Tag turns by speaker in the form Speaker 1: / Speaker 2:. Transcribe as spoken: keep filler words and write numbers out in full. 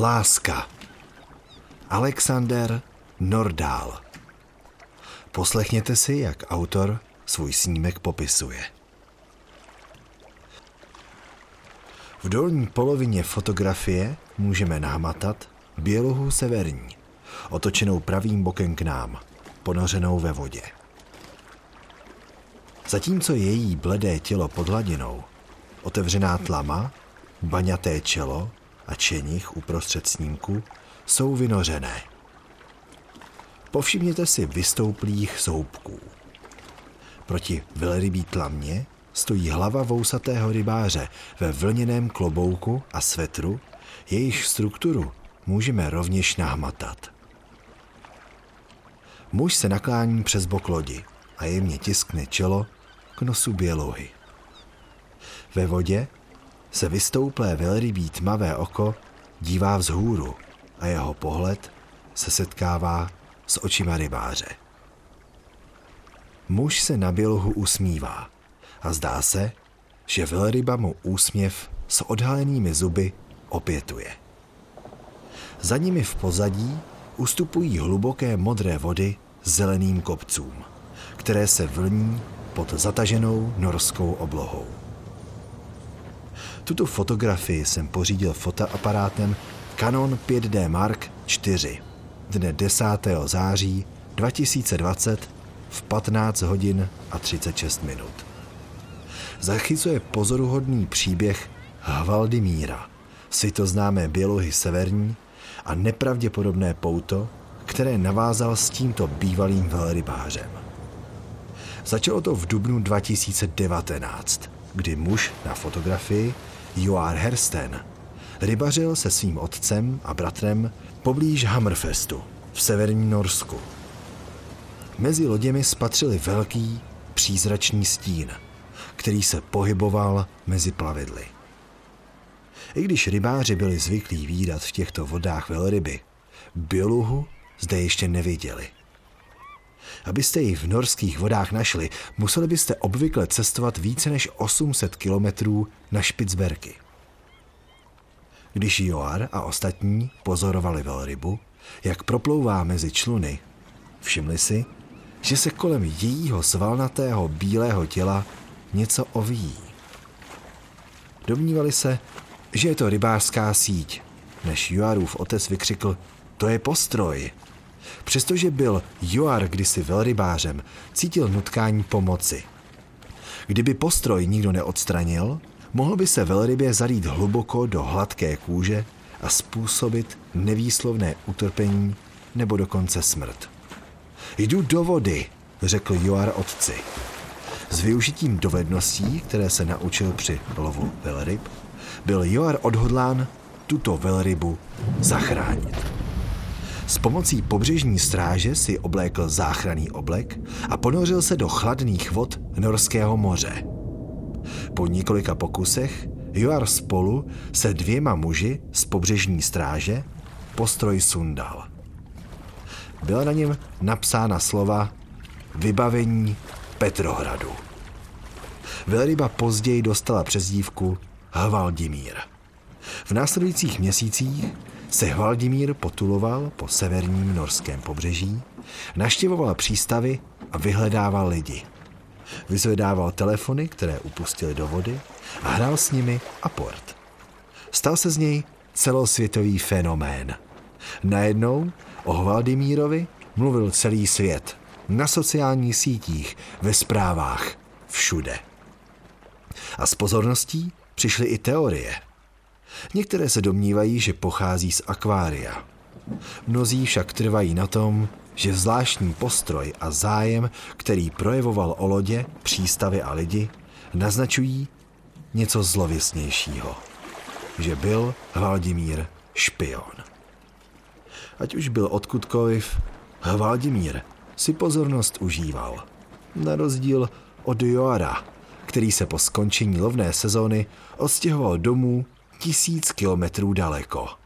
Speaker 1: Láska. Alexander Nordahl. Poslechněte si, jak autor svůj snímek popisuje. V dolní polovině fotografie můžeme nahmatat bělohu severní, otočenou pravým bokem k nám, ponořenou ve vodě. Zatímco její bledé tělo pod hladinou, otevřená tlama, baňaté čelo a čenich uprostřed snímku jsou vynořené. Povšimněte si vystouplých soupků. Proti velrybí tlamě stojí hlava vousatého rybáře ve vlněném klobouku a svetru, jejíž strukturu můžeme rovněž nahmatat. Muž se naklání přes bok lodi a jemně tiskne čelo k nosu bělouhy. Ve vodě se vystouplé velrybí tmavé oko dívá vzhůru a jeho pohled se setkává s očima rybáře. Muž se na bělouhu usmívá a zdá se, že velryba mu úsměv s odhalenými zuby opětuje. Za nimi v pozadí ustupují hluboké modré vody zeleným kopcům, které se vlní pod zataženou norskou oblohou. Tuto fotografii jsem pořídil fotoaparátem Canon pět D Mark čtyři dne desátého září dva tisíce dvacet v patnáct hodin a třicet šest minut. Zachycuje pozoruhodný příběh Hvaldimíra, světoznámé bělouhy severní a nepravděpodobné pouto, které navázal s tímto bývalým velrybářem. Začalo to v dubnu dva tisíce devatenáct, kdy muž na fotografii Joar Hersten rybařil se svým otcem a bratrem poblíž Hammerfestu v severním Norsku. Mezi loděmi spatřili velký přízračný stín, který se pohyboval mezi plavidly. I když rybáři byli zvyklí vídat v těchto vodách velryby, běluhu zde ještě neviděli. Abyste ji v norských vodách našli, museli byste obvykle cestovat více než osm set kilometrů na Špicberky. Když Joar a ostatní pozorovali velrybu, jak proplouvá mezi čluny, všimli si, že se kolem jejího svalnatého bílého těla něco ovíjí. Domnívali se, že je to rybářská síť, než Joarův otec vykřikl: "To je postroj!" Přestože byl Joar kdysi velrybářem, cítil nutkání pomoci. Kdyby postroj nikdo neodstranil, mohl by se velrybě zarýt hluboko do hladké kůže a způsobit nevýslovné utrpení nebo dokonce smrt. "Jdu do vody," řekl Joar otci. S využitím dovedností, které se naučil při lovu velryb, byl Joar odhodlán tuto velrybu zachránit. S pomocí pobřežní stráže si oblékl záchranný oblek a ponořil se do chladných vod Norského moře. Po několika pokusech Joar spolu se dvěma muži z pobřežní stráže postroj sundal. Byla na něm napsána slova "Vybavení Petrohradu". Velryba později dostala přezdívku Hvaldimír. V následujících měsících se Hvaldimír potuloval po severním norském pobřeží, navštěvoval přístavy a vyhledával lidi. Vyzvedával telefony, které upustili do vody, a hrál s nimi aport. Stal se z něj celosvětový fenomén. Najednou o Hvaldimírovi mluvil celý svět, na sociálních sítích, ve zprávách, všude. A s pozorností přišly i teorie. Některé se domnívají, že pochází z akvária. Mnozí však trvají na tom, že zvláštní postroj a zájem, který projevoval o lodě, přístavy a lidi, naznačují něco zlověstnějšího. Že byl Hvaldimír špion. Ať už byl odkudkoliv, Hvaldimír si pozornost užíval. Na rozdíl od Joara, který se po skončení lovné sezóny odstěhoval domů tisíc kilometrů daleko.